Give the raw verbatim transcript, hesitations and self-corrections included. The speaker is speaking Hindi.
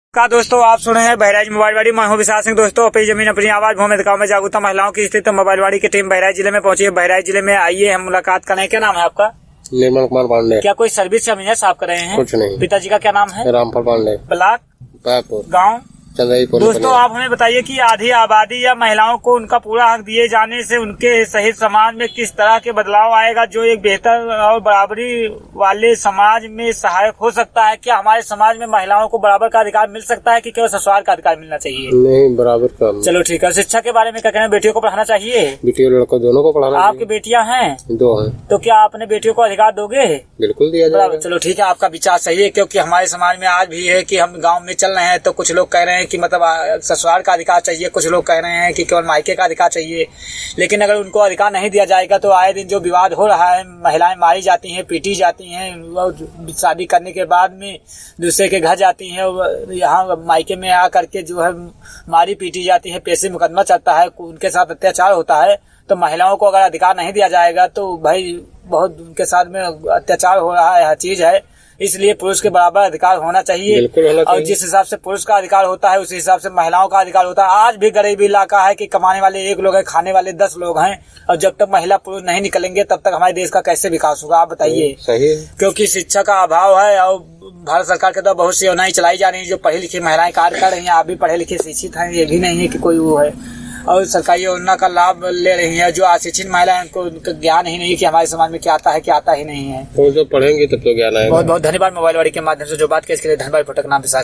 का दोस्तों आप सुन रहे हैं बहराइच मोबाइलवाड़ी। मैं हूं विशाल सिंह। दोस्तों अपनी जमीन अपनी आवाज भूमि गाँव में जागरूकता महिलाओं की स्थिति मोबाइलवाड़ी की टीम बहराइच जिले में पहुंची है। बहराइच जिले में आइए हम मुलाकात करें। क्या नाम है आपका? निर्मल कुमार पांडे। क्या कोई सर्विस या बिजनेस आप कर रहे हैं? कुछ नहीं। पिताजी का क्या नाम है? रामफल पांडे। ब्लॉक गाँव चंद्रपुर। दोस्तों आप हमें बताइए कि आधी आबादी या महिलाओं को उनका पूरा हक दिए जाने से उनके सहित समाज में किस तरह के बदलाव आएगा जो एक बेहतर और बराबरी वाले समाज में सहायक हो सकता है। क्या हमारे समाज में महिलाओं को बराबर का अधिकार मिल सकता है कि केवल ससुराल का अधिकार मिलना चाहिए? नहीं, बराबर का। चलो ठीक है। शिक्षा के बारे में क्या कहना है? बेटियों को पढ़ाना चाहिए? बेटियों लड़कों दोनों को पढ़ाना। आपकी बेटियां हैं? दो हैं। तो क्या आप अपने बेटियों को अधिकार दोगे? बिल्कुल दिया जाएगा। चलो ठीक है, आपका विचार सही है। क्योंकि हमारे समाज में आज भी है कि हम गाँव में चल रहे हैं तो कुछ लोग कह रहे हैं कि मतलब ससुराल का अधिकार चाहिए, कुछ लोग कह रहे हैं कि केवल मायके का अधिकार चाहिए। लेकिन अगर उनको अधिकार नहीं दिया जाएगा तो आए दिन जो विवाद हो रहा है, महिलाएं मारी जाती हैं, पीटी जाती हैं, शादी करने के बाद में दूसरे के घर जाती हैं, यहाँ मायके में आ करके जो है मारी पीटी जाती है, पैसे मुकदमा चलता है, उनके साथ अत्याचार होता है। तो महिलाओं को अगर अधिकार नहीं दिया जाएगा तो भाई बहुत उनके साथ में अत्याचार हो रहा है, हर चीज है। इसलिए पुरुष के बराबर अधिकार होना चाहिए। और जिस हिसाब से पुरुष का अधिकार होता है उस हिसाब से महिलाओं का अधिकार होता है। आज भी गरीबी इलाका है कि कमाने वाले एक लोग हैं, खाने वाले दस लोग हैं। और जब तक महिला पुरुष नहीं निकलेंगे तब तक हमारे देश का कैसे विकास होगा, आप बताइए। सही है। क्योंकि शिक्षा का अभाव है और भारत सरकार के द्वारा बहुत सी योजनाएं चलाई जा रही है जो पढ़ी लिखी महिलाएं कार्य कर रही हैं। आप भी पढ़े लिखे शिक्षित हैं, ये भी नहीं है कि कोई वो है। और सरकारी योजना का लाभ ले रही है। जो अशिक्षित महिला है उनको उनका ज्ञान ही नहीं कि हमारे समाज में क्या आता है क्या आता ही नहीं है। तो जो पढ़ेंगे तब तो ज्ञान आएगा। बहुत बहुत धन्यवाद मोबाइलवाड़ी के माध्यम से जो बात की इसके लिए धन्यवाद। नाम